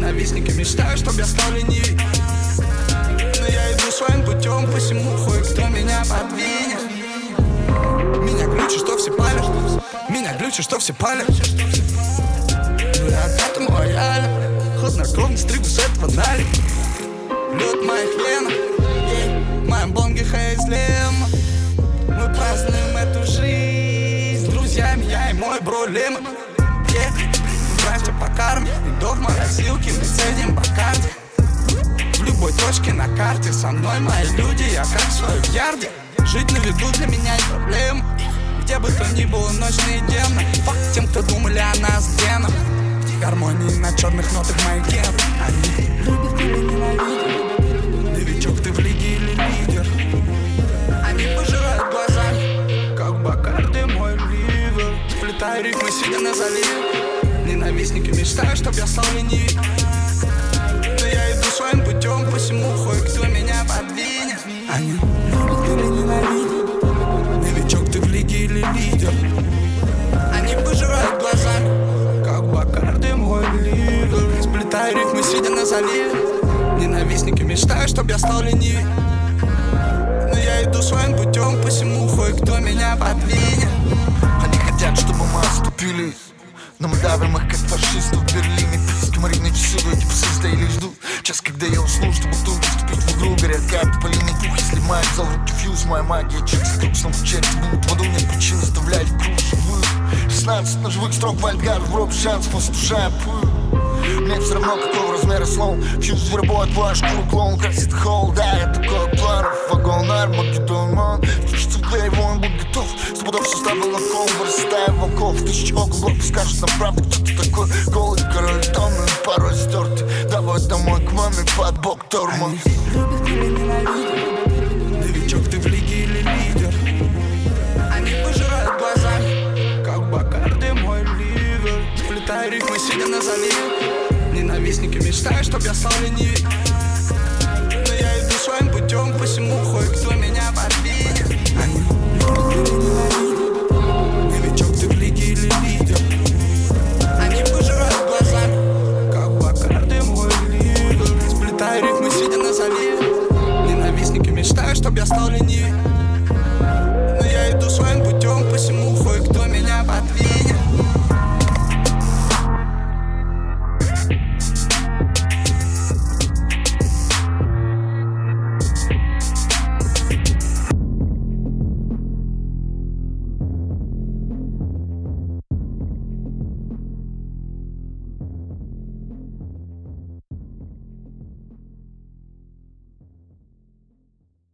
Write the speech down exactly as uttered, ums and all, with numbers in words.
Ненавистники мечтают, чтоб я стал ленивей. Но я иду своим путем, посему кое-кто меня подвинет. Меня глючит, что все палят. Меня глючит, что все палят. Ну я к этому лоялен. Хладнокровно стригу с этого налик. Лед моих венах, в моем бонге Хейзлем. Мы празднуем эту жизнь с друзьями, я и мой бро Лемон. Yeah. Братья по карме, и до в морозилке мы ценим Бакарди. В любой точке на карте со мной мои люди, я как в своем ярде. Жить на виду для меня не проблема. Где бы то ни было, ночные демны. Факт тем, кто думали о нас геном. Гармонии на черных нотах моих генов. Они любят или ненавидят. Новичок, ты в лиге или лидер. Они пожирают глазами, как Бакарди мой ливер. Сплетаю рифмы, сидя на заливе. Ненавистники мечтают, чтоб я стал ленивей. Но я иду своим путем, посему кое-кто меня подвинет. Они любят или ненавидят. Новичок, ты в лиге или лидер. Они пожирают глазами, как Бакарди мой ливер. Сплетаю рифмы, сидя на заливе. Ненавистники мечтают, чтоб я стал ленивей. Но я иду своим путем, посему кое-кто меня подвинет. Они хотят, чтобы мы отступили, но мы давим их, как фашисты в Берлине. Комариные часы, эти псы стояли и ждут час, когда я усну, чтобы тут вступить в игру. Горят карты, полиный дух, если мать взял в руки фьюз. Моя магия, чекс, вдруг снова черти будут. В аду нет причин оставлять в круг живых. Шестнадцать ножевых строк, вальгар, в роб шансов, остужая пыл. Мне все равно, какого размера слон. Фьюз воробой, твоя шкуру, клоун, красит холл. Да, я такой планов, вагон, Армагеддон, ман. Включится в двери, вон, будь готов. Сто пудов все ставил на кол, вырастая волков. Тысячи окон, блок, скажет нам правду, кто ты такой. Голый король, томный, порой стертый. Давай домой к маме под бок тормоз. Они любят или ненавидят. Новичок, ты в лиге или лидер. Они пожирают глазами, как Бакарди мой ливер. Сплетаю рифмы, сидя на заливе. Ненавистники мечтают, чтоб я стал ленивей. Но я иду своим путем, посему кое-кто меня подвинет. Они любят или ненавидят. Новичок, ты в лиге или лидер. Они пожирают глазами, как Бакарди мой ливер. Сплетаю рифмы, сидя на заливе. Ненавистники мечтают, чтоб я стал ленивей.